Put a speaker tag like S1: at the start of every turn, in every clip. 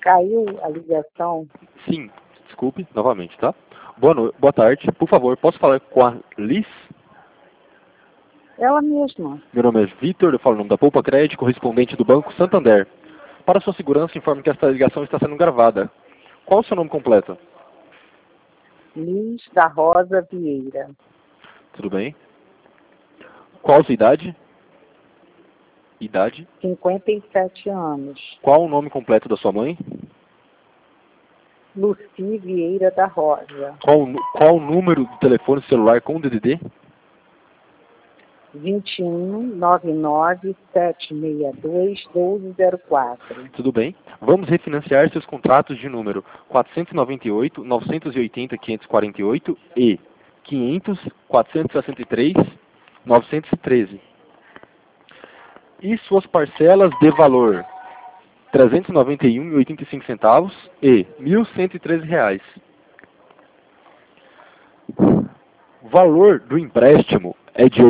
S1: Caiu a ligação.
S2: Sim, desculpe, novamente, tá? Boa tarde. Por favor, posso falar com a Liz?
S1: Ela mesma.
S2: Meu nome é Vitor, eu falo o nome da Poupa Crédito, correspondente do Banco Santander. Para sua segurança, informe que esta ligação está sendo gravada. Qual o seu nome completo?
S1: Liz da Rosa Vieira.
S2: Tudo bem? Qual a sua idade? Idade?
S1: 57 anos.
S2: Qual o nome completo da sua mãe?
S1: Luci Vieira da Rosa.
S2: Qual o número do telefone celular com o DDD?
S1: 21 99 762 1204.
S2: Tudo bem. Vamos refinanciar seus contratos de número 498, 980, 548 e 500, 463, 913. E suas parcelas de valor R$ 391,85 e R$ 1.113. O valor do empréstimo é de R$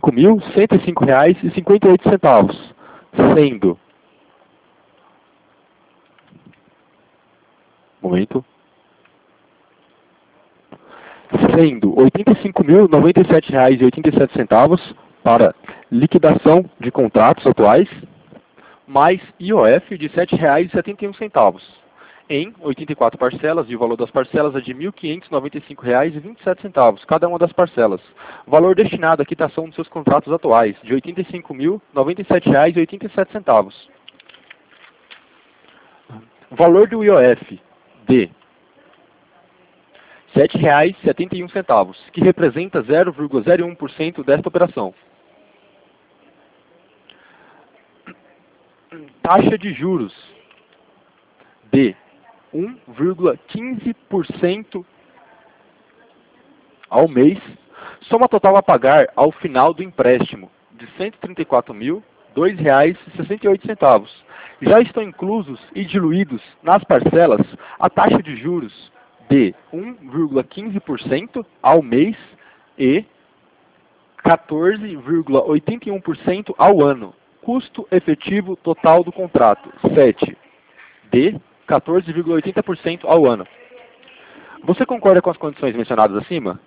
S2: 85.105,58, sendo R$ 85.097,87 para liquidação de contratos atuais, mais IOF de R$ 7,71, em 84 parcelas, e o valor das parcelas é de R$ 1.595,27, cada uma das parcelas. O valor destinado à quitação dos seus contratos atuais, de R$ 85.097,87. O valor do IOF, de R$ 7,71, que representa 0,01% desta operação. Taxa de juros de 1,15% ao mês, soma total a pagar ao final do empréstimo de R$ 134.002,68. Já estão inclusos e diluídos nas parcelas a taxa de juros de 1,15% ao mês e 14,81% ao ano. Custo efetivo total do contrato, 7 de 14,80% ao ano. Você concorda com as condições mencionadas acima?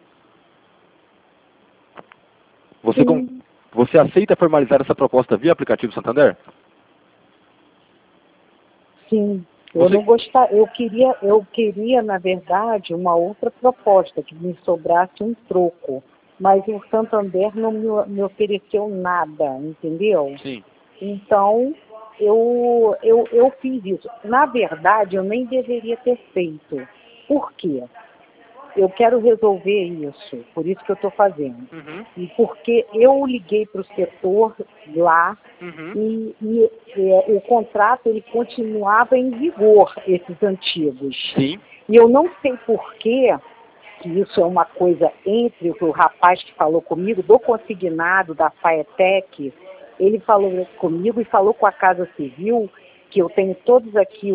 S2: Você aceita formalizar essa proposta via aplicativo Santander?
S1: Sim. Eu queria, na verdade, uma outra proposta, que me sobrasse um troco. Mas o Santander não me ofereceu nada, entendeu?
S2: Sim.
S1: Então, eu fiz isso. Na verdade, eu nem deveria ter feito. Por quê? Eu quero resolver isso, por isso que eu estou fazendo.
S2: Uhum.
S1: E porque eu liguei para o setor lá,
S2: Uhum.
S1: e o contrato ele continuava em vigor, esses antigos.
S2: Sim.
S1: E eu não sei por quê, que isso é uma coisa entre o rapaz que falou comigo, do consignado da Faetec, ele falou comigo e falou com a Casa Civil, que eu tenho todos aqui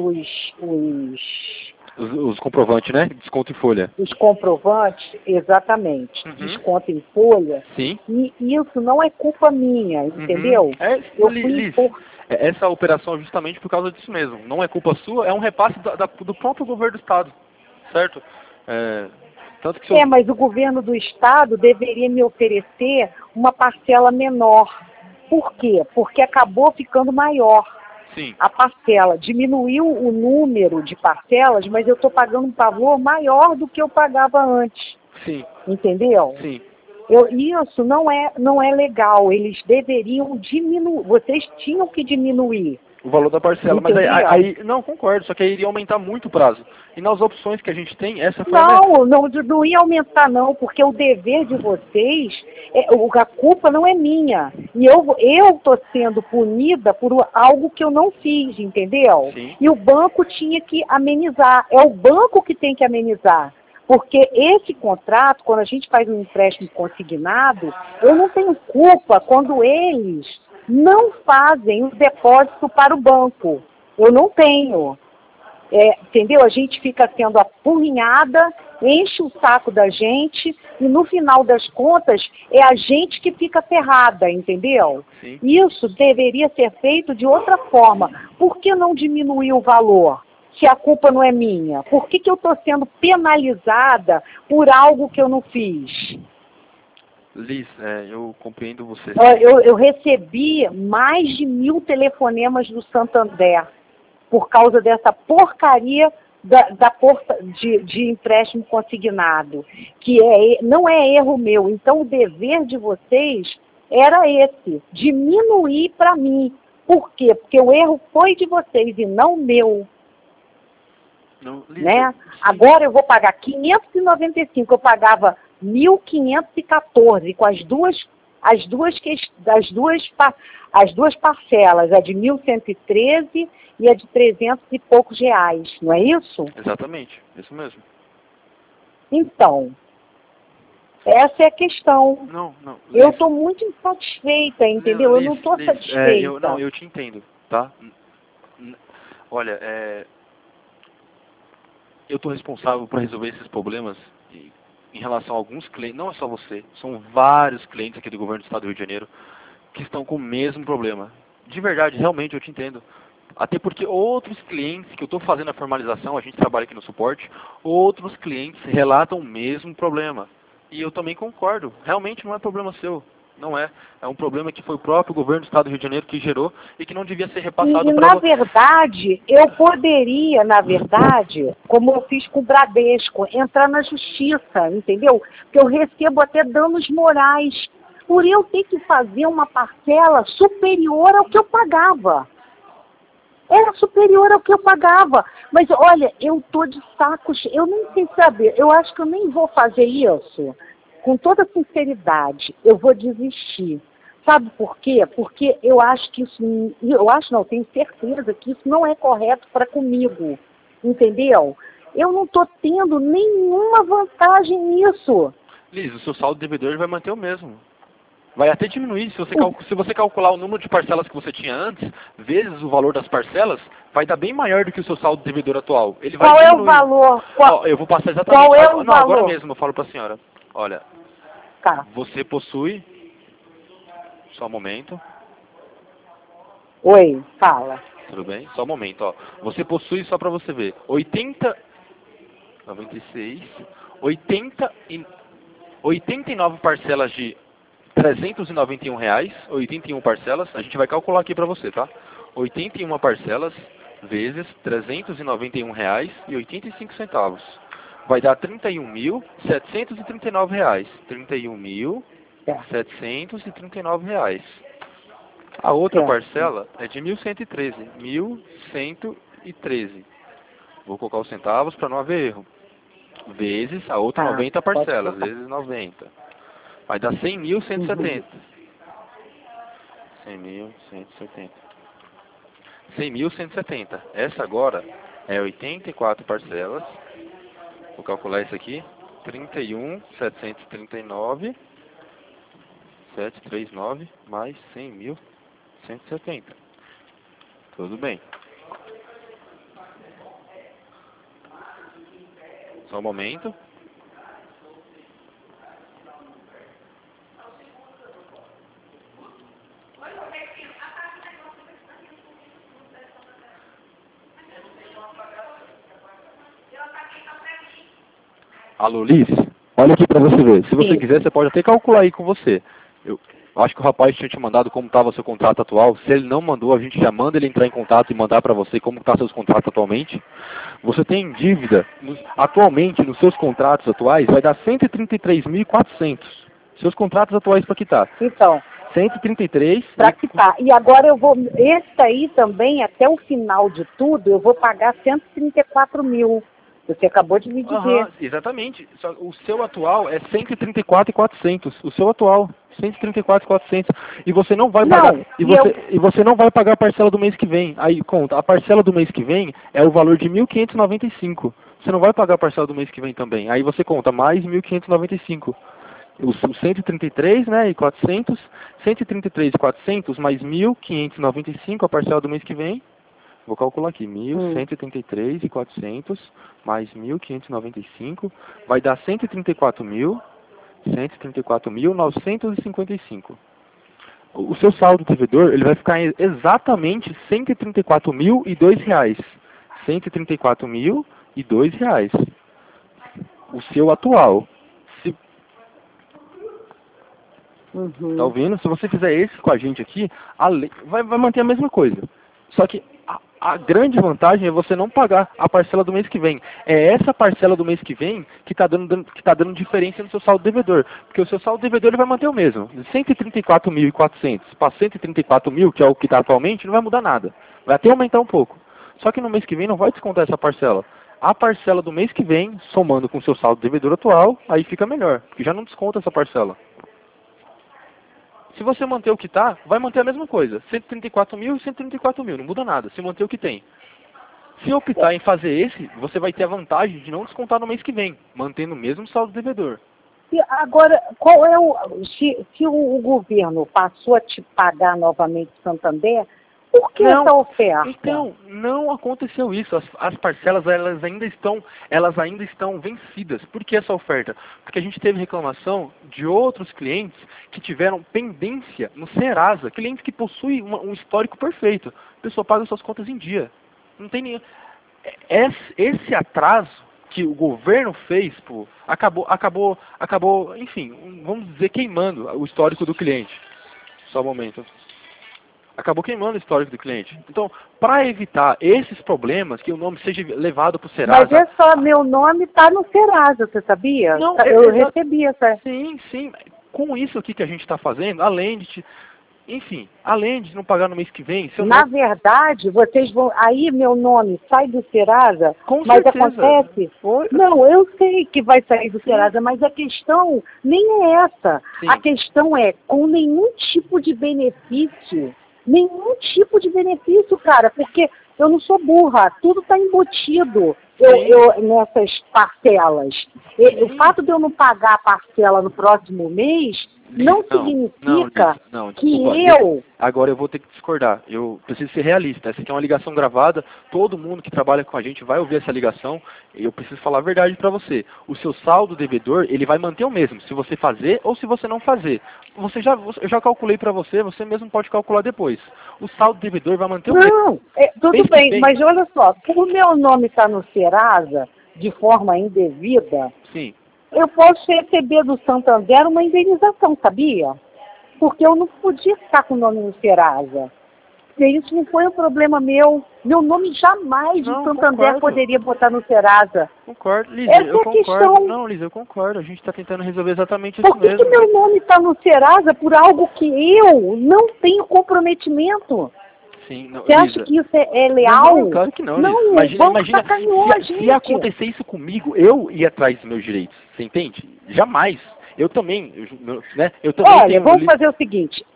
S2: os comprovantes, né? Desconto em folha.
S1: Os comprovantes, exatamente.
S2: Uhum.
S1: Desconto em folha.
S2: Sim.
S1: E isso não é culpa minha, entendeu?
S2: Eu fui essa operação é justamente por causa disso mesmo. Não é culpa sua, é um repasse do próprio governo do Estado, certo? Tanto que
S1: mas o governo do Estado deveria me oferecer uma parcela menor. Por quê? Porque acabou ficando maior.
S2: Sim.
S1: A parcela. Diminuiu o número de parcelas, mas eu estou pagando um valor maior do que eu pagava antes.
S2: Sim.
S1: Entendeu?
S2: Sim.
S1: Isso não é legal. Eles deveriam diminuir. Vocês tinham que diminuir
S2: o valor da parcela.
S1: Entendeu?
S2: Mas aí não, concordo, só que aí iria aumentar muito o prazo. E nas opções que a gente tem, essa foi
S1: não ia aumentar não, porque o dever de vocês, a culpa não é minha. E eu estou sendo punida por algo que eu não fiz, entendeu?
S2: Sim.
S1: E o banco tinha que amenizar. É o banco que tem que amenizar. Porque esse contrato, quando a gente faz um empréstimo consignado, eu não tenho culpa quando eles não fazem o depósito para o banco. Eu não tenho. Entendeu? A gente fica sendo apurrinhada, enche o saco da gente e no final das contas é a gente que fica ferrada, entendeu?
S2: Sim.
S1: Isso deveria ser feito de outra forma. Por que não diminuir o valor? se a culpa não é minha? Por que eu estou sendo penalizada por algo que eu não fiz?
S2: Liz, eu compreendo você.
S1: Eu recebi mais de 1.000 telefonemas do Santander por causa dessa porcaria de empréstimo consignado, que não é erro meu. Então, o dever de vocês era esse, diminuir para mim. Por quê? Porque o erro foi de vocês e não meu.
S2: Não, Liz,
S1: Né? Agora eu vou pagar 595, eu pagava 1.514 com as duas parcelas, a de 1.113 e a de 300 e poucos reais, não é isso?
S2: Exatamente, isso mesmo.
S1: Então, essa é a questão.
S2: Não,
S1: Eu estou muito insatisfeita, entendeu?
S2: Liz,
S1: eu não estou
S2: Liz,
S1: satisfeita.
S2: eu te entendo, tá? Olha, eu estou responsável por resolver esses problemas em relação a alguns clientes, não é só você, são vários clientes aqui do governo do estado do Rio de Janeiro que estão com o mesmo problema. De verdade, realmente, eu te entendo. Até porque outros clientes que eu estou fazendo a formalização, a gente trabalha aqui no suporte, outros clientes relatam o mesmo problema. E eu também concordo, realmente não é problema seu. Não é. É um problema que foi o próprio governo do estado do Rio de Janeiro que gerou e que não devia ser repassado para
S1: na verdade, eu poderia, como eu fiz com o Bradesco, entrar na justiça, entendeu? Porque eu recebo até danos morais por eu ter que fazer uma parcela superior ao que eu pagava. Era superior ao que eu pagava. Mas, olha, eu tô de saco cheio. Eu nem sei saber. Eu acho que eu nem vou fazer isso. Com toda sinceridade, eu vou desistir. Sabe por quê? Porque eu acho que isso... Eu acho não, tenho certeza que isso não é correto para comigo. Entendeu? Eu não estou tendo nenhuma vantagem nisso.
S2: Liz, o seu saldo devedor vai manter o mesmo. Vai até diminuir. Se você calcular o número de parcelas que você tinha antes, vezes o valor das parcelas, vai dar bem maior do que o seu saldo devedor atual. Ele vai
S1: diminuir.
S2: É o valor? Eu vou passar exatamente.
S1: Qual é o valor?
S2: Agora mesmo eu falo para a senhora. Olha,
S1: tá.
S2: Você possui... Só um momento.
S1: Oi, fala.
S2: Tudo bem? Só um momento, ó. Você possui, só para você ver, 89 parcelas de R$391, 81 parcelas, a gente vai calcular aqui para você, tá? 81 parcelas vezes R$391,85. Vai dar R$31.739. R$31.739. A outra parcela é de 1.113. 1.113. Vou colocar os centavos para não haver erro. Vezes a outra 90 parcelas, vezes 90. Vai dar 100.170. 100.170. 100.170. Essa agora é 84 parcelas. Vou calcular isso aqui. 31.739. 739 mais 100.170. Tudo bem. Só um momento. Alô, Liz? Olha aqui para você ver. Se você quiser, você pode até calcular aí com você. Eu acho que o rapaz tinha te mandado como estava o seu contrato atual. Se ele não mandou, a gente já manda ele entrar em contato e mandar para você como está seus contratos atualmente. Você tem dívida, atualmente, nos seus contratos atuais, vai dar 133.400. Seus contratos atuais para quitar.
S1: Então,
S2: 133.
S1: Para quitar. E agora eu vou, esse aí também, até o final de tudo, eu vou pagar 134 mil. Você acabou de me dizer.
S2: Exatamente. O seu atual é 134.400. O seu atual, 134.400. E você não vai pagar. E você não vai pagar a parcela do mês que vem. Aí conta, a parcela do mês que vem é o valor de 1.595. Você não vai pagar a parcela do mês que vem também. Aí você conta mais 1.595. Os 133, né, e 400, 133.400 mais 1.595 a parcela do mês que vem. Vou calcular aqui, 1.133.400 mais 1.595 vai dar 134.955. O seu saldo devedor, ele vai ficar exatamente R$134.002. R$ 134.002. O seu atual. Tá ouvindo? Se você fizer esse com a gente aqui, vai manter a mesma coisa. Só que a grande vantagem é você não pagar a parcela do mês que vem. É essa parcela do mês que vem que está dando diferença no seu saldo devedor. Porque o seu saldo devedor ele vai manter o mesmo. De 134.400 para 134.000, que é o que está atualmente, não vai mudar nada. Vai até aumentar um pouco. Só que no mês que vem não vai descontar essa parcela. A parcela do mês que vem, somando com o seu saldo devedor atual, aí fica melhor. Porque já não desconta essa parcela. Se você manter o que está, vai manter a mesma coisa. 134.000 e 134.000, não muda nada. Se manter o que tem. Se optar em fazer esse, você vai ter a vantagem de não descontar no mês que vem, mantendo o mesmo saldo devedor.
S1: E agora, qual é se o governo passou a te pagar novamente o Santander, por que essa oferta?
S2: Então, não aconteceu isso. As parcelas elas ainda estão vencidas. Por que essa oferta? Porque a gente teve reclamação de outros clientes que tiveram pendência no Serasa, cliente que possui um histórico perfeito. A pessoa paga suas contas em dia. Não tem nenhum. Esse atraso que o governo fez, acabou, enfim, vamos dizer, queimando o histórico do cliente. Só um momento. Acabou queimando o histórico do cliente. Então, para evitar esses problemas, que o nome seja levado para o Serasa...
S1: Mas é só, meu nome está no Serasa, você sabia?
S2: Não,
S1: eu recebi essa...
S2: Sim. Com isso aqui que a gente está fazendo, além de não pagar no mês que vem...
S1: Na verdade, vocês vão... Aí meu nome sai do Serasa,
S2: Com
S1: mas
S2: certeza.
S1: acontece... Não, eu sei que vai sair do Serasa, mas a questão nem é essa.
S2: Sim.
S1: A questão é, com nenhum tipo de benefício... Nenhum tipo de benefício, cara, porque eu não sou burra, tudo está embutido nessas parcelas. O fato de eu não pagar a parcela no próximo mês não significa que eu...
S2: Agora eu vou ter que discordar. Eu preciso ser realista. Essa aqui é uma ligação gravada. Todo mundo que trabalha com a gente vai ouvir essa ligação. Eu preciso falar a verdade para você. O seu saldo devedor, ele vai manter o mesmo, se você fazer ou se você não fazer. Eu já calculei para você mesmo pode calcular depois. O saldo devedor vai manter o mesmo.
S1: Não, tudo bem, mas olha só, por meu nome estar no Serasa, de forma indevida...
S2: Sim.
S1: Eu posso receber do Santander uma indenização, sabia? Porque eu não podia ficar com o nome no Serasa. E isso não foi um problema meu. Meu nome jamais o Santander poderia botar no Serasa.
S2: Concordo, Lisa,
S1: Essa é a questão.
S2: Não, Lisa, eu concordo. A gente está tentando resolver exatamente isso
S1: mesmo. Por que meu nome está no Serasa por algo que eu não tenho comprometimento?
S2: Sim, não,
S1: você acha que isso é leal?
S2: Não, claro que não.
S1: Não,
S2: imagina
S1: se
S2: acontecer isso comigo, eu ia atrás dos meus direitos. Você entende? Jamais. Eu também, né?
S1: Olha, vamos fazer o seguinte.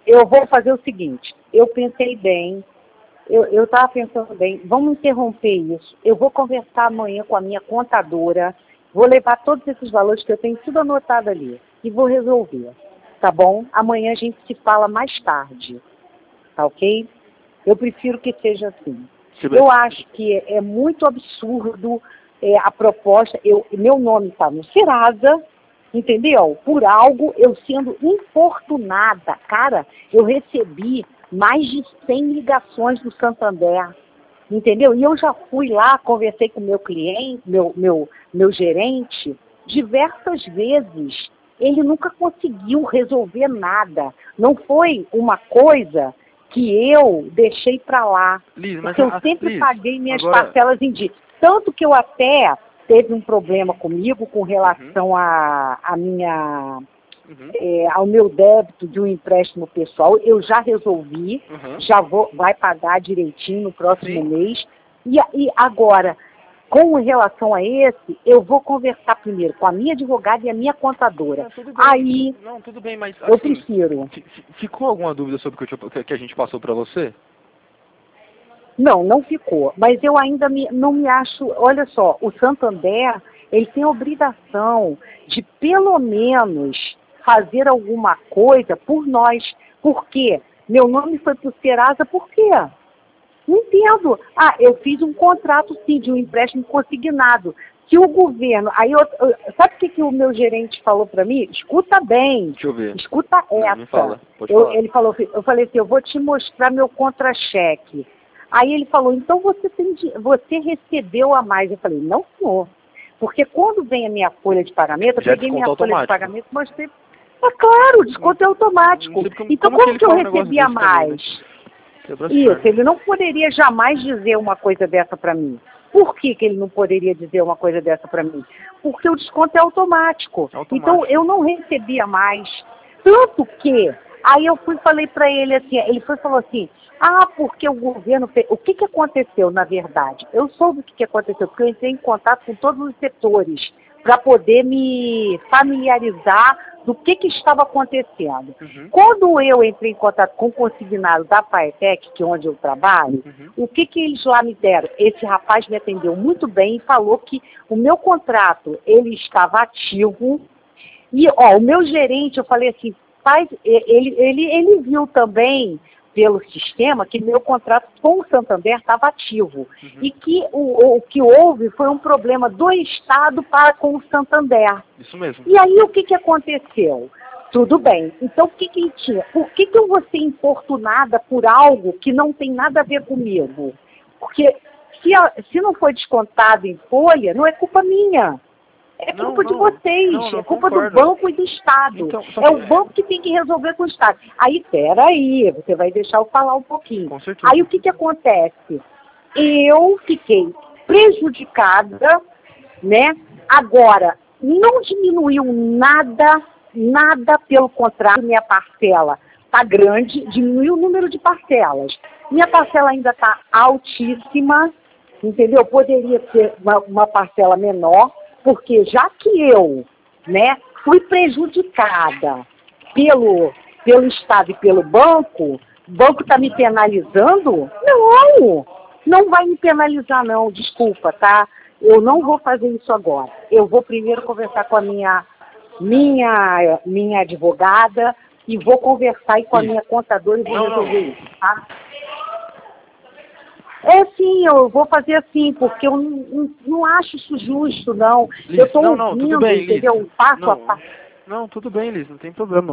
S1: Eu pensei bem. Eu estava pensando bem. Vamos interromper isso. Eu vou conversar amanhã com a minha contadora. Vou levar todos esses valores que eu tenho tudo anotado ali. E vou resolver. Tá bom? Amanhã a gente se fala mais tarde. Tá ok? Eu prefiro que seja assim. Eu acho que é muito absurdo a proposta. Meu nome está no Serasa, entendeu? Por algo, eu sendo infortunada. Cara, eu recebi mais de 100 ligações do Santander, entendeu? E eu já fui lá, conversei com o meu cliente, meu gerente, diversas vezes. Ele nunca conseguiu resolver nada. Não foi uma coisa... que eu deixei para lá,
S2: Liz,
S1: porque eu sempre paguei minhas parcelas em dia. Tanto que eu até teve um problema comigo com relação ao meu débito de um empréstimo pessoal. Eu já resolvi, vai pagar direitinho no próximo mês. E agora, com relação a esse, eu vou conversar primeiro com a minha advogada e a minha contadora. Aí,
S2: tudo bem, mas
S1: eu prefiro.
S2: Ficou alguma dúvida sobre o que a gente passou para você?
S1: Não ficou. Mas eu ainda não me acho... Olha só, o Santander, ele tem a obrigação de, pelo menos, fazer alguma coisa por nós. Por quê? Meu nome foi para o Serasa, por quê? Não entendo. Eu fiz um contrato, sim, de um empréstimo consignado. Se o governo... sabe o que o meu gerente falou para mim? Escuta bem.
S2: Deixa eu ver.
S1: Escuta essa.
S2: Me fala. Pode falar.
S1: Eu falei assim, eu vou te mostrar meu contra-cheque. Aí ele falou, então você recebeu a mais. Eu falei, não, senhor. Porque quando vem a minha folha de pagamento, eu peguei minha folha de pagamento e mostrei. É claro, o desconto é automático. Então como que eu recebi a mais? Isso, ele não poderia jamais dizer uma coisa dessa para mim. Por que ele não poderia dizer uma coisa dessa para mim? Porque o desconto é automático. Então eu não recebia mais. Tanto que, aí eu falei para ele assim, ele falou assim, porque o governo fez. O que aconteceu, na verdade? Eu soube o que aconteceu, porque eu entrei em contato com todos os setores para poder me familiarizar do que estava acontecendo. Quando eu entrei em contato com o consignado da Paetec, que é onde eu trabalho, o que eles lá me deram? Esse rapaz me atendeu muito bem e falou que o meu contrato, ele estava ativo. E, o meu gerente, eu falei assim, ele viu também pelo sistema que meu contrato com o Santander estava ativo. E que o que houve foi um problema do Estado para com o Santander.
S2: Isso mesmo.
S1: E aí o que aconteceu? Tudo bem. Então o que ele tinha? Por que eu vou ser importunada por algo que não tem nada a ver comigo? Porque se não foi descontado em folha, não é culpa minha. É culpa de vocês, é culpa do banco e do Estado. Então, é o banco que tem que resolver com o Estado. Aí, peraí, você vai deixar eu falar um pouquinho.
S2: Com certeza.
S1: Aí o que acontece? Eu fiquei prejudicada, né? Agora, não diminuiu nada, pelo contrário, minha parcela está grande, diminuiu o número de parcelas. Minha parcela ainda está altíssima, entendeu? Poderia ser uma parcela menor, porque já que eu, né, fui prejudicada pelo Estado e pelo banco, o banco está me penalizando? Não vai me penalizar não, desculpa, tá? Eu não vou fazer isso agora. Eu vou primeiro conversar com a minha advogada e vou conversar aí com a minha contadora e vou resolver isso, tá? Sim, eu vou fazer assim, porque eu não acho isso justo, não.
S2: Liz,
S1: eu estou ouvindo,
S2: tudo bem,
S1: entendeu?
S2: Liz.
S1: Passo a passo.
S2: Não, tudo bem, Liz, não tem problema.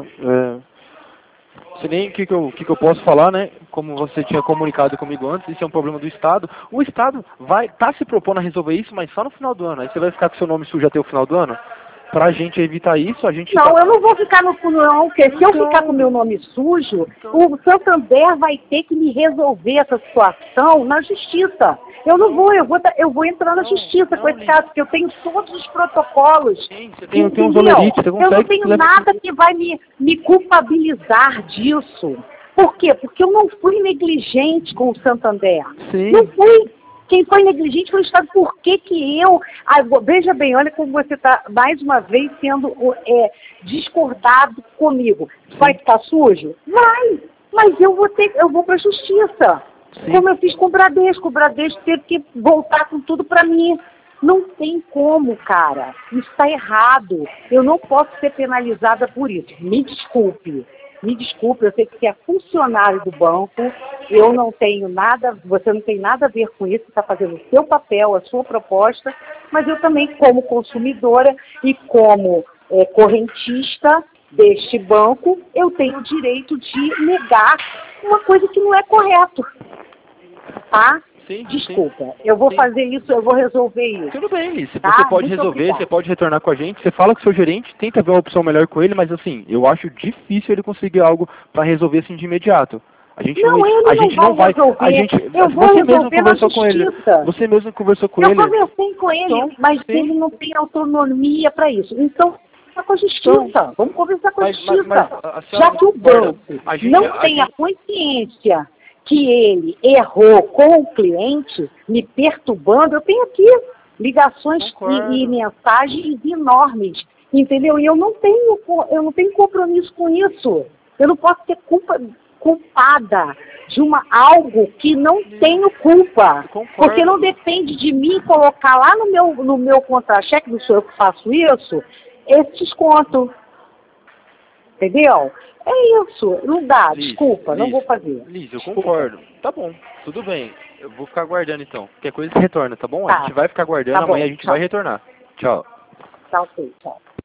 S2: Sei nem o que eu posso falar, né? Como você tinha comunicado comigo antes, isso é um problema do Estado. O Estado tá se propondo a resolver isso, mas só no final do ano. Aí você vai ficar com seu nome sujo até o final do ano? Pra gente evitar isso, a gente...
S1: Não, eu não vou ficar no fundo não, porque se eu ficar com o meu nome sujo, o Santander vai ter que me resolver essa situação na justiça. Eu não vou, eu vou entrar na justiça com esse caso, porque eu tenho todos os protocolos.
S2: Sim, você tem uns olerites, você consegue...
S1: Eu não tenho nada que vai me culpabilizar disso. Por quê? Porque eu não fui negligente com o Santander.
S2: Sim.
S1: Não fui. Quem foi negligente foi o Estado. Por que eu... veja bem, olha como você está, mais uma vez, sendo discordado comigo. Vai ficar sujo? Vai! Mas eu vou para a justiça. Sim. Como eu fiz com o Bradesco. O Bradesco teve que voltar com tudo para mim. Não tem como, cara. Isso está errado. Eu não posso ser penalizada por isso. Me desculpe, eu sei que você é funcionário do banco, eu não tenho nada, você não tem nada a ver com isso, você está fazendo o seu papel, a sua proposta, mas eu também, como consumidora e como correntista deste banco, eu tenho o direito de negar uma coisa que não é correto, tá?
S2: Sim,
S1: desculpa, sim. Eu vou fazer isso, eu vou resolver isso.
S2: Tudo bem, Liz. Tá? Você pode resolver, você pode retornar com a gente. Você fala com o seu gerente, tenta ver uma opção melhor com ele, mas assim, eu acho difícil ele conseguir algo para resolver assim de imediato. A gente não vai resolver. Você mesmo conversou com ele. Você mesmo conversou com ele.
S1: Eu conversei com ele, então, mas ele não tem autonomia para isso. Então, com a justiça. Vamos conversar com a justiça. Já que o banco não tem a consciência que ele errou com o cliente, me perturbando, eu tenho aqui ligações e mensagens enormes, entendeu? E eu não tenho compromisso com isso. Eu não posso ser culpada de algo que não tenho culpa. Porque não depende de mim colocar lá no meu contra-cheque, não sou eu que faço isso, esse desconto. Entendeu? É isso, não dá, Liz, desculpa, não vou fazer.
S2: Liz, eu concordo. Tá bom, tudo bem. Eu vou ficar aguardando então. Qualquer coisa você retorna, tá bom? A gente vai ficar aguardando, amanhã a gente vai retornar. Tchau.
S1: Tá ok, tchau.